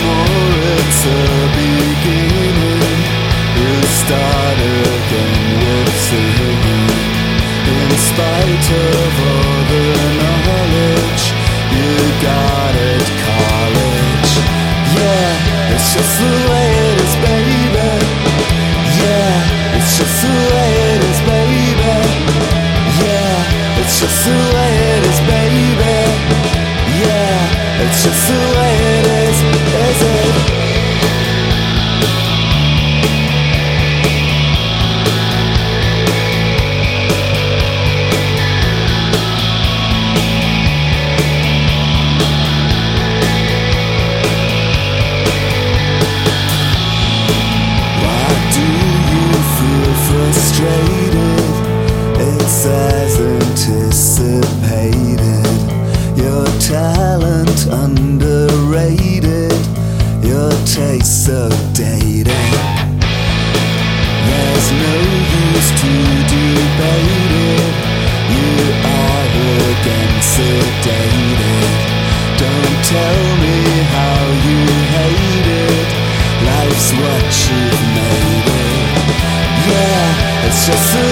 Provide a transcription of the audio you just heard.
more it's a beginning. You start again with singing. In spite of all the knowledge you got at college. Yeah, it's just the way it is, baby. Yeah, it's just the way it is, baby. Yeah, it's just the way it is, baby. Yeah, it's just the way it is it? Frustrated, it's as anticipated. Your talent underrated, your taste so dated. There's no use to debate it. You are again sedated. Don't tell me how you hate it. Life's what you've made it. Yeah, it's just